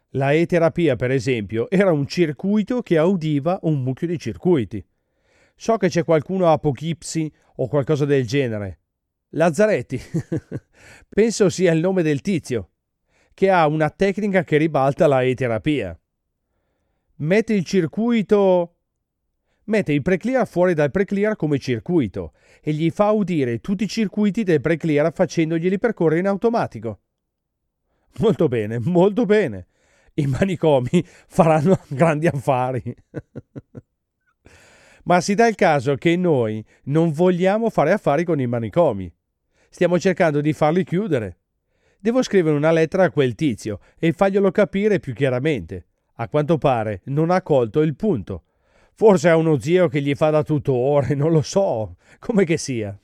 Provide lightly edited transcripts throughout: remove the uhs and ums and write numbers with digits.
La E-terapia, per esempio, era un circuito che udiva un mucchio di circuiti. So che c'è qualcuno a Poughkeepsie o qualcosa del genere. Lazzaretti. Penso sia il nome del tizio, che ha una tecnica che ribalta la E-terapia. Mette il circuito... Mette il preclear fuori dal preclear come circuito e gli fa udire tutti i circuiti del preclear facendoglieli percorrere in automatico. Molto bene, molto bene. I manicomi faranno grandi affari. Ma si dà il caso che noi non vogliamo fare affari con i manicomi. Stiamo cercando di farli chiudere. Devo scrivere una lettera a quel tizio e farglielo capire più chiaramente. A quanto pare non ha colto il punto. Forse ha uno zio che gli fa da tutore, non lo so, come che sia.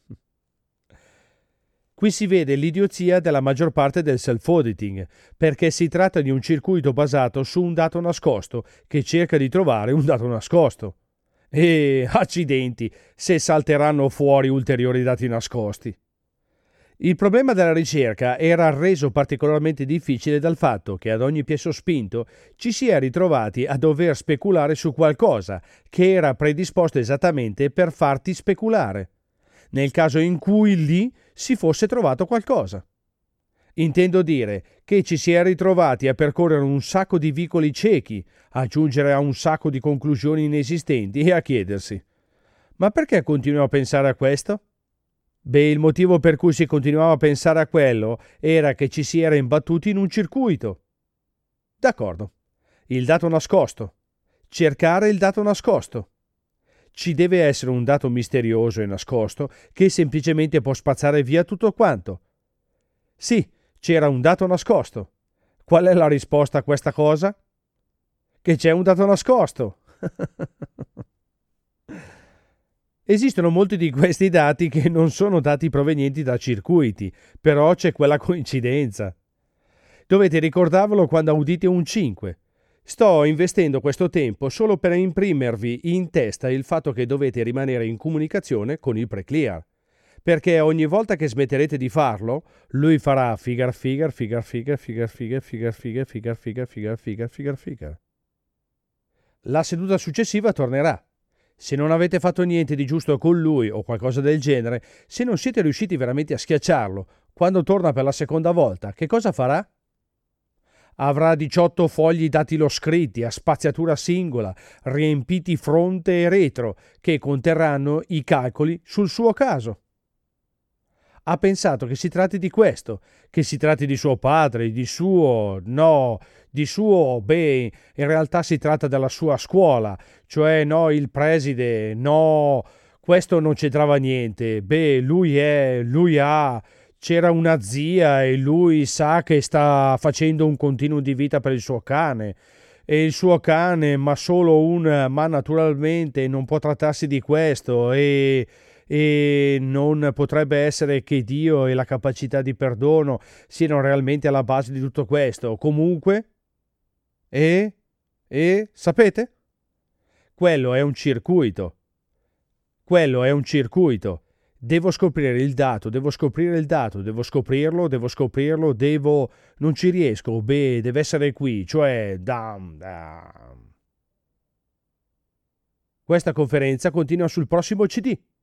Qui si vede l'idiozia della maggior parte del self-auditing, perché si tratta di un circuito basato su un dato nascosto che cerca di trovare un dato nascosto. E accidenti se salteranno fuori ulteriori dati nascosti. Il problema della ricerca era reso particolarmente difficile dal fatto che ad ogni piè sospinto ci si è ritrovati a dover speculare su qualcosa che era predisposto esattamente per farti speculare, nel caso in cui lì si fosse trovato qualcosa. Intendo dire che ci si è ritrovati a percorrere un sacco di vicoli ciechi, a giungere a un sacco di conclusioni inesistenti e a chiedersi: ma perché continuo a pensare a questo? Beh, il motivo per cui si continuava a pensare a quello era che ci si era imbattuti in un circuito. D'accordo. Il dato nascosto. Cercare il dato nascosto. Ci deve essere un dato misterioso e nascosto che semplicemente può spazzare via tutto quanto. Sì, c'era un dato nascosto. Qual è la risposta a questa cosa? Che c'è un dato nascosto. Esistono molti di questi dati che non sono dati provenienti da circuiti, però c'è quella coincidenza. Dovete ricordarvelo quando udite un 5. Sto investendo questo tempo solo per imprimervi in testa il fatto che dovete rimanere in comunicazione con il preclear, perché ogni volta che smetterete di farlo, lui farà figar figar figar figar figar figar figar figar figar figar figar figar figar figar. La seduta successiva tornerà. Se non avete fatto niente di giusto con lui o qualcosa del genere, se non siete riusciti veramente a schiacciarlo, quando torna per la seconda volta, che cosa farà? Avrà 18 fogli datilo scritti a spaziatura singola, riempiti fronte e retro, che conterranno i calcoli sul suo caso. Ha pensato che si tratti di questo, che si tratti di suo padre, di suo... no, di suo... beh, in realtà si tratta della sua scuola, cioè no, il preside, no, questo non c'entrava niente, beh, lui ha... c'era una zia e lui sa che sta facendo un continuo di vita per il suo cane. E il suo cane, ma solo ma naturalmente non può trattarsi di questo e non potrebbe essere che Dio e la capacità di perdono siano realmente alla base di tutto questo. Comunque, sapete? Quello è un circuito. Quello è un circuito. Devo scoprire il dato, devo scoprire il dato, devo scoprirlo, devo scoprirlo, devo... Non ci riesco, beh, deve essere qui, cioè... Questa conferenza continua sul prossimo CD.